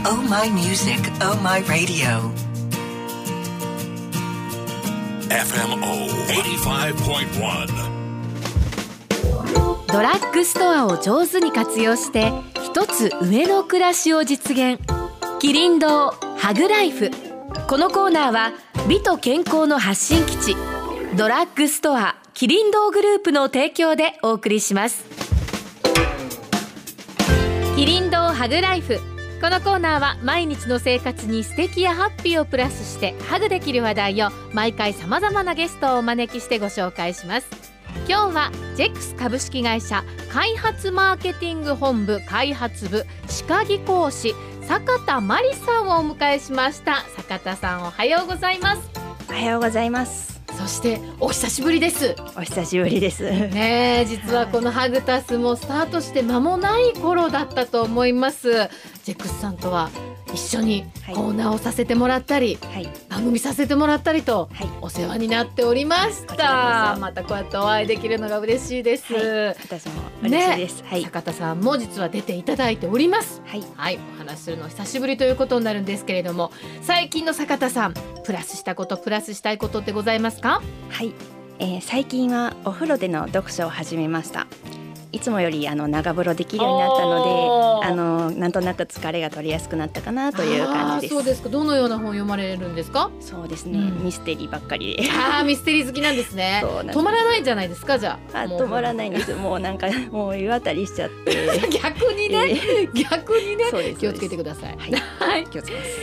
Oh My Music, Oh My Radio FMO 85.1。 ドラッグストアを上手に活用して一つ上の暮らしを実現。キリン堂ハグライフ。このコーナーは美と健康の発信基地ドラッグストアキリン堂グループの提供でお送りします。キリン堂ハグライフ。このコーナーは毎日の生活に素敵やハッピーをプラスしてハグできる話題を毎回さまざまなゲストをお招きしてご紹介します。今日はジェックス株式会社開発マーケティング本部開発部歯科技講師坂田真理さんをお迎えしました。坂田さん、おはようございます。 おはようございます。 そしてお久しぶりです。 お久しぶりですね。実はこのハグタスもスタートして間もない頃だったと思います。ジェックスさんとは一緒にコーナーをさせてもらったり、はい、番組させてもらったりと、はい、お世話になっておりました。またこうやってお会いできるのが嬉しいです、はい、 私も嬉しいです、 はい、坂田さんも実は出ていただいております、はいはい、お話しするの久しぶりということになるんですけれども、最近の坂田さんプラスしたことプラスしたいことってございますか？ はい、最近はお風呂での読書を始めました。いつもより長風呂できるようになったのでなんとなく疲れが取りやすくなったかなという感じです。 そうですか。どのような本読まれるんですか？ そうですね、ミステリーばっかりでミステリー好きなんですね。止まらないんじゃないですか？じゃあ止まらないんです。もうなんかもう湯あたりしちゃって逆にね、逆にね気をつけてください。はい、気をつけます。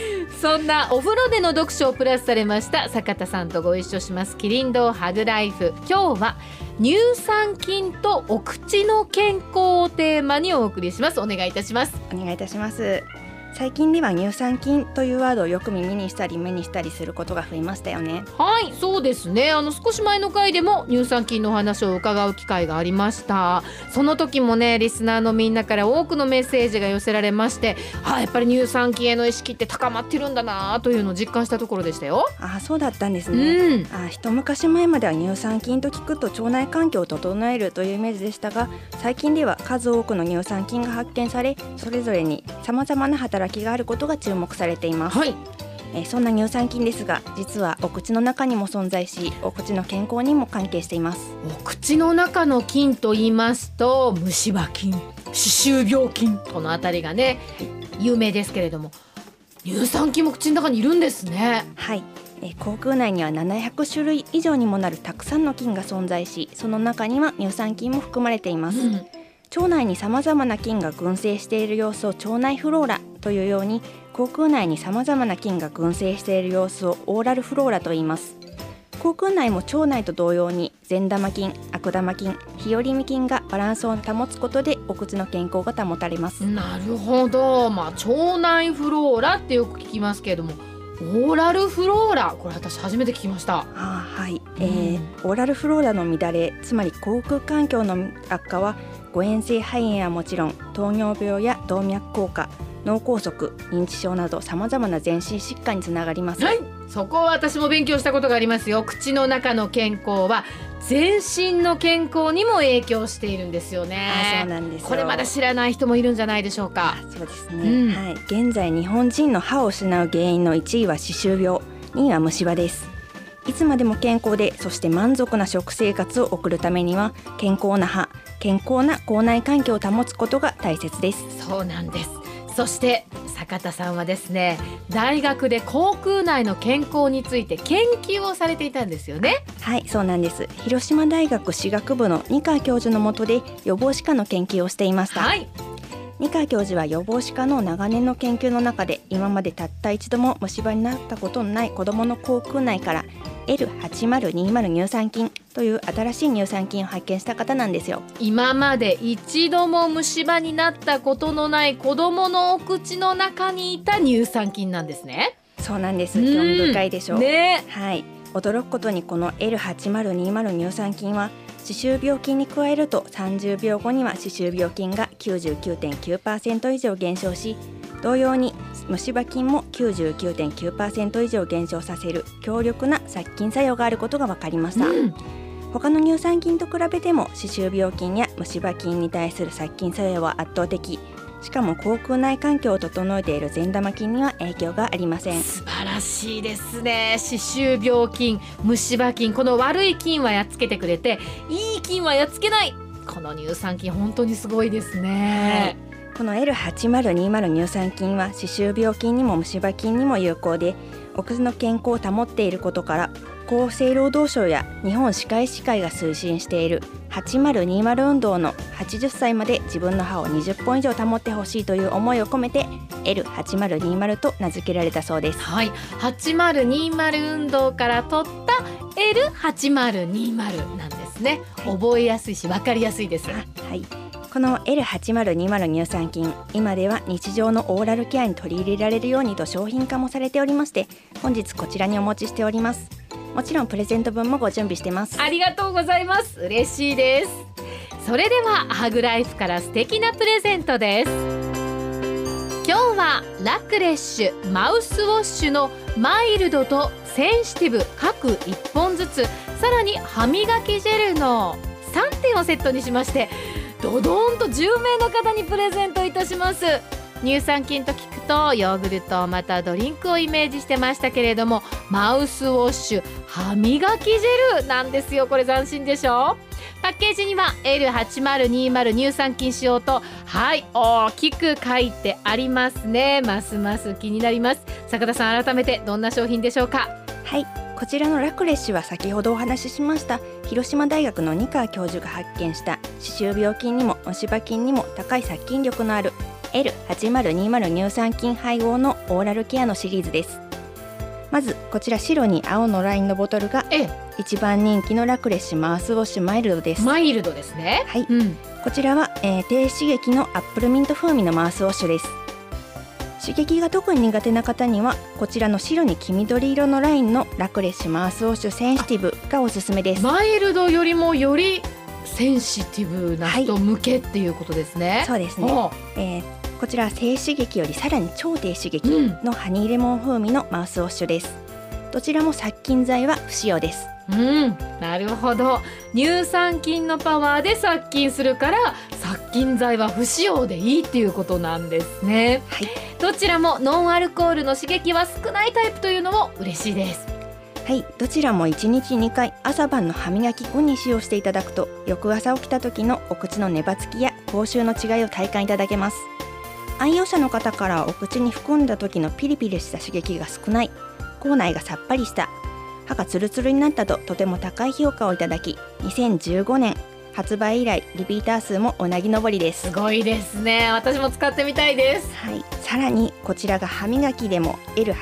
そんなお風呂での読書をプラスされました坂田さんとご一緒しますキリン堂ハグライフ。今日は乳酸菌とお口の健康をテーマにお送りします。お願いいたします。 お願いいたします。最近では乳酸菌というワードをよく耳にしたり目にしたりすることが増えましたよね。 はい、そうですね。少し前の回でも乳酸菌の話を伺う機会がありました。その時もねリスナーのみんなから多くのメッセージが寄せられまして、やっぱり乳酸菌への意識って高まってるんだなというのを実感したところでしたよ。 そうだったんですね、一昔前までは乳酸菌と聞くと腸内環境を整えるというイメージでしたが、最近では数多くの乳酸菌が発見され、それぞれに様々な働きがあることが注目されています、はい。そんな乳酸菌ですが実はお口の中にも存在し、お口の健康にも関係しています。 お口の中の菌と言いますと虫歯菌、歯周病菌このあたりがね有名ですけれども、乳酸菌も口の中にいるんですね。 はい、口腔内には700種類以上にもなるたくさんの菌が存在し、その中には乳酸菌も含まれています、腸内に様々な菌が群生している様子を腸内フローラというように、口腔内に様々な菌が群生している様子をオーラルフローラと言います。口腔内も腸内と同様に善玉菌、悪玉菌、日和見菌がバランスを保つことでお口の健康が保たれます。 なるほど、腸内フローラってよく聞きますけれども、オーラルフローラ、これ私初めて聞きました。 はい、オーラルフローラの乱れ、つまり口腔環境の悪化は誤嚥性肺炎はもちろん糖尿病や動脈硬化、脳梗塞、認知症など様々な全身疾患につながります。 はい、そこは私も勉強したことがありますよ。口の中の健康は全身の健康にも影響しているんですよね。 そうなんですよ。 これまだ知らない人もいるんじゃないでしょうか。 そうですね、はい、現在日本人の歯を失う原因の1位は歯周病、2位は虫歯です。いつまでも健康で、そして満足な食生活を送るためには健康な歯、健康な口内環境を保つことが大切です。 そうなんです。そして坂田さんはですね、大学で口腔内の健康について研究をされていたんですよね。 はい、そうなんです。広島大学歯学部の二川教授の下で予防歯科の研究をしていました、はい。二川教授は予防歯科の長年の研究の中で、今までたった一度も虫歯になったことのない子どもの口腔内から L8020 乳酸菌という新しい乳酸菌を発見した方なんですよ。 今まで一度も虫歯になったことのない子どものお口の中にいた乳酸菌なんですね。 そうなんです。興味深いでしょう、 ね。 はい、驚くことにこの L8020 乳酸菌は歯周病菌に加えると30秒後には歯周病菌が 99.9% 以上減少し、同様に虫歯菌も 99.9% 以上減少させる強力な殺菌作用があることが分かりました、他の乳酸菌と比べても歯周病菌や虫歯菌に対する殺菌作用は圧倒的。 しかも口腔内環境を整えている善玉菌には影響がありません。 素晴らしいですね。歯周病菌、虫歯菌、この悪い菌はやっつけてくれて、いい菌はやっつけない、この乳酸菌本当にすごいですね。 この L8020 乳酸菌は歯周病菌にも虫歯菌にも有効で、お口の健康を保っていることから厚生労働省や日本歯科医師会が推進している8020運動の80歳まで自分の歯を20本以上保ってほしいという思いを込めて L8020 と名付けられたそうです。 はい、8020運動から取った L8020 なんですね。覚えやすいし分かりやすいです。 はい、この L8020 乳酸菌、今では日常のオーラルケアに取り入れられるようにと商品化もされておりまして、本日こちらにお持ちしております。もちろんプレゼント分もご準備してます。 ありがとうございます。嬉しいです。それではハグライフから素敵なプレゼントです。今日はラクレッシュマウスウォッシュのマイルドとセンシティブ各1本ずつ、さらに歯磨きジェルの3点をセットにしまして、ドドーンと10名の方にプレゼントいたします。乳酸菌と聞くとヨーグルトまたドリンクをイメージしてましたけれども、マウスウォッシュ歯磨きジェルなんですよ。これ斬新でしょ。パッケージには L8020 乳酸菌使用と、はい、大きく書いてありますね。ますます気になります。坂田さん、改めてどんな商品でしょうか。 はい、こちらのラクレッシュは先ほどお話ししました広島大学の二川教授が発見した歯周病菌にも虫歯菌にも高い殺菌力のある L8020 乳酸菌配合のオーラルケアのシリーズです。まずこちら白に青のラインのボトルが一番人気のラクレッシュマウスウォッシュマイルドです。 マイルドですね。 はい、こちらは、低刺激のアップルミント風味のマウスウォッシュです。刺激が特に苦手な方にはこちらの白に黄緑色のラインのラクレッシュマウスウォッシュセンシティブがおすすめです。 マイルドよりもよりセンシティブな人向けっていうことですね。 そうですね。こちらは低刺激よりさらに超低刺激のハニーレモン風味のマウスウォッシュです。どちらも殺菌剤は不使用です。 なるほど。乳酸菌のパワーで殺菌するから殺菌剤は不使用でいいっていうことなんですね。 はい、 どちらもノンアルコールの刺激は少ないタイプというのも嬉しいです。 はい、どちらも1日2回朝晩の歯磨き後に使用していただくと、翌朝起きた時のお口のネバつきや口臭の違いを体感いただけます。愛用者の方からお口に含んだ時のピリピリした刺激が少ない、口内がさっぱりした、歯がツルツルになったととても高い評価をいただき、2015年発売以来リピーター数もうなぎ登りです。 すごいですね。私も使ってみたいです。 はい、さらにこちらが歯磨きでも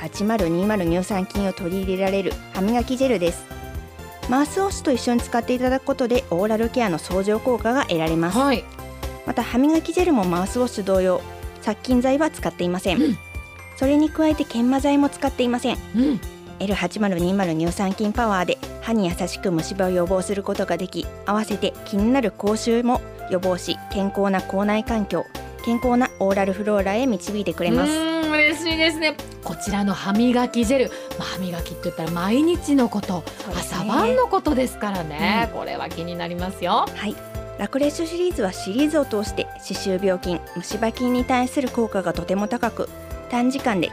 L8020 乳酸菌を取り入れられる歯磨きジェルです。マウスウォッシュと一緒に使っていただくことでオーラルケアの相乗効果が得られます。 はい、 また歯磨きジェルもマウスウォッシュ同様殺菌剤は使っていません。それに加えて研磨剤も使っていません。L8020 乳酸菌パワーで歯に優しく虫歯を予防することができ、合わせて気になる口臭も予防し、健康な口内環境、健康なオーラルフローラへ導いてくれます。 嬉しいですね。こちらの歯磨きジェル、歯磨きって言ったら毎日のこと、朝晩のことですからね、これは気になりますよ。 はい、ラクレッシュシリーズはシリーズを通して歯周病菌、虫歯菌に対する効果がとても高く、短時間で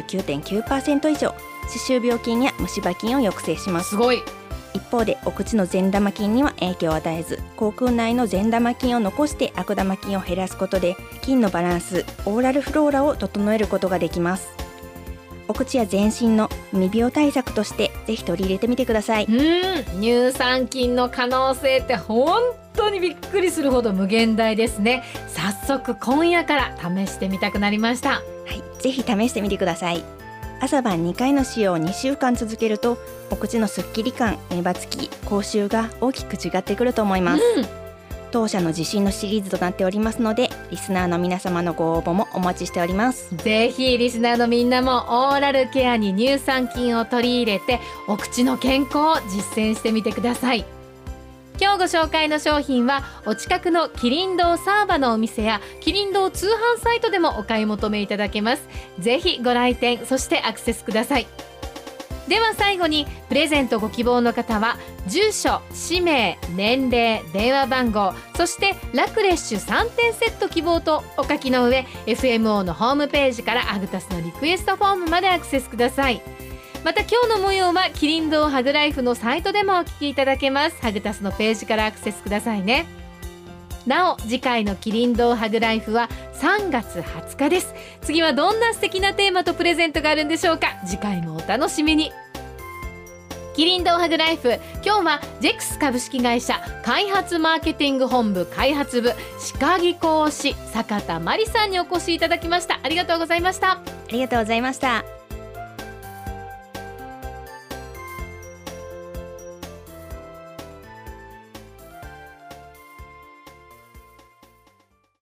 99.9% 以上歯周病菌や虫歯菌を抑制します。 すごい。 一方でお口の善玉菌には影響を与えず、口腔内の善玉菌を残して悪玉菌を減らすことで菌のバランス、オーラルフローラを整えることができます。お口や全身の未病対策としてぜひ取り入れてみてください。 乳酸菌の可能性って本当にびっくりするほど無限大ですね。早速今夜から試してみたくなりました。 はい、ぜひ試してみてください。朝晩2回の使用を2週間続けるとお口のすっきり感、ネバつき、口臭が大きく違ってくると思います。当社の自信のシリーズとなっておりますので、リスナーの皆様のご応募もお待ちしております。 ぜひリスナーのみんなもオーラルケアに乳酸菌を取り入れてお口の健康を実践してみてください。今日ご紹介の商品はお近くのキリン堂サーバのお店やキリン堂通販サイトでもお買い求めいただけます。ぜひご来店、そしてアクセスください。 では最後にプレゼントご希望の方は住所、氏名、年齢、電話番号、そしてラクレッシュ3点セット希望とお書きの上 FMO のホームページからアグタスのリクエストフォームまでアクセスください。また今日の模様はキリン堂ハグライフのサイトでもお聞きいただけます。ハグタスのページからアクセスくださいね。なお次回のキリン堂ハグライフは3月20日です。次はどんな素敵なテーマとプレゼントがあるんでしょうか。次回もお楽しみに。キリン堂ハグライフ、今日はジェクス株式会社開発マーケティング本部開発部歯科技工士坂田真理さんにお越しいただきました。ありがとうございました。 ありがとうございました。